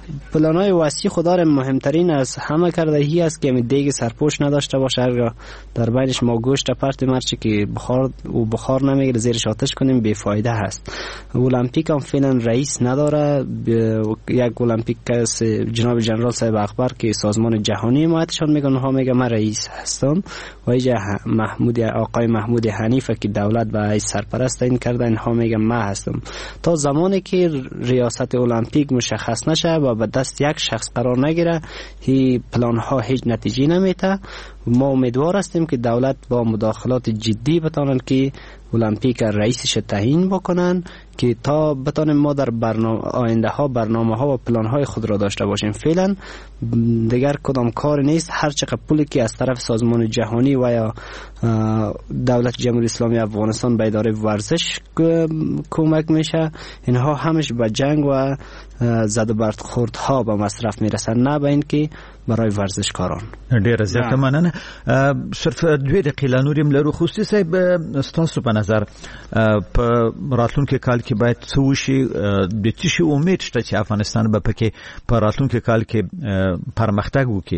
پلان‌های وسیع خودار مهمترین از همه کرده هی است که دیگ سرپوش نداشته باشه، هرگاه در بینش ما گوشت پرت مرچی که بخار نمیگیره زیرش آتش کنیم بیفایده هست. المپیک هم فعلا رئیس نداره. یک المپیک جناب جنرال صاحب اخبار که سازمان جهانی حمایتشان میکنه ها میگه من رئیس هستم و اینجا آقای محمود حنیفه که دولت به ای سرپرست این کرده اینها میگه من هستم. تا زمانی که ریاست المپیک مشخص نشه و به دست یک شخص قرار نگیره هی پلان ها هیچ نتیجه نمیده. ما امیدوار هستیم که دولت با مداخلات جدی بتونن که المپیک رئیسش تعیین بکنن که تا بتونیم ما در آینده ها برنامه ها و پلان های خود را داشته باشیم. فعلا دیگر کدام کار نیست، هر چقدر پولی که از طرف سازمان جهانی و یا دولت جمهوری اسلامی افغانستان به اداره ورزش کمک میشه اینها همش به جنگ و زد و برخورد ها به مصرف میرسن، نه به این که برای ورزشکاران. ډیر زیات مننه. صرف 2 دقیقې لنوریم لرو. خوستي صاحب ستاسو په نظر په راتلونکي کال کې باید څه وشي، د څه شي امید شته چې افغانستان به پکې په راتلونکي کال کې پرمختګ وکړي؟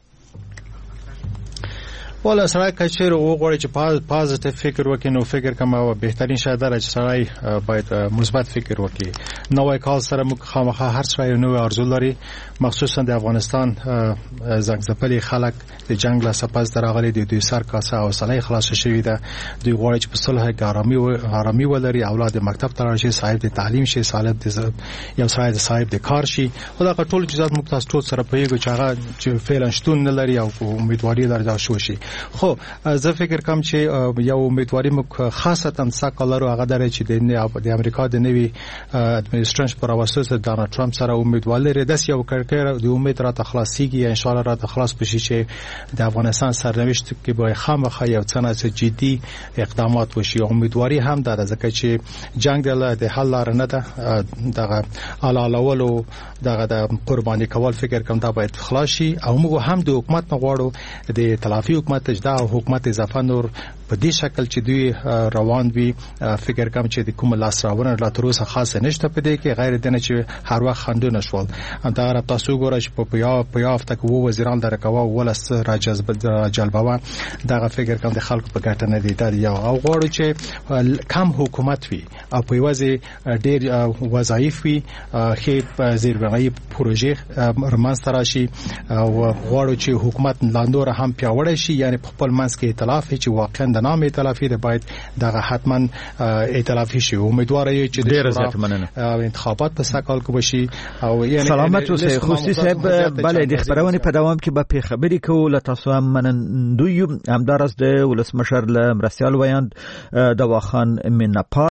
والا سړی که چیرې وغواړي چې پازیټیو فکر وکړي نو فکر کوم او بهترین شاید دا چې سړی باید مثبت فکر وکړي. نوې کال سره موږ خامخا هر څه یو نوې ارزو لري، مخصوصا د افغانستان زنګ خلک د جنگ له سپس درغلي د دوی سر کاسه او صلاح خلاص شوی ده. دوی غواړي چې په صلح آرامي ولري، اولاد مکتب ته راشي، صاحب د تعلیم شي، صاحب یو صاحب د کار شي. خدا که ټول چیزات موږ تاسو ټول سره پیګو چې هغه چې فعلا شتون نه لري او امیدواري درځه شو شي. خو زه فکر کوم چې یو امیدواري موږ خاصتا ساکالرو هغه درې چې د امریکا د نوي اډمنستریشن پر واسطه ډونالد ټرمپ سره امیدوار لري د یو کړکړ د امید را تخلاصيږي ان شاء الله را تخلاص بشي چې د افغانستان سرنوشت کې به خامخا یو څه جدي اقدامات وشي. امیدواري هم ده ځکه چې جنگ د حل لار نه ده، دغه علالولو دغه د قرباني کول فکر کوم دا باید خلاص شي او موږ هم د حکومت نه غواړو د تلافي حکومت اجدا او حکومت اضافه نور په دې شکل چې دوی روان وي. فکر کوم چې د کوم لاس راوړنه لا تر اوسه خاصه نشته په دې کې غیر دنه چې هر وخت خندونه شول. دا را تاسو ګورئ چې په یافته کې وو وزیران درکوا ولس را جلبوه دا فکر کوم د خلکو په ګټه نه دی. دا یو او غواړو چې کم حکومت وي او په وځي ډېر وظایف وي، خې زیربنایي پروژې رمانځ تراشي او غواړو چې حکومت لاندور هم پیاوړی شي، یعنی په خپل منځ کې ائتلاف چې واقعا د نام ائتلافي دی باید دغه حتما ائتلافي شي. امیدوار یم چې د انتخابات په سکهال کې بشي او یعنی سلامت اوسئ. خوستي صاحب بله د خبرونه په دوام کې به خبرې کوو له تاسو هم منندوی همدارس د ولسمشر له مرستیال ویاند دواخان منپا